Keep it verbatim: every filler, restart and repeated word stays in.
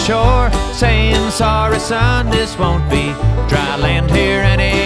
shore, saying, sorry son, this won't be dry land here anymore.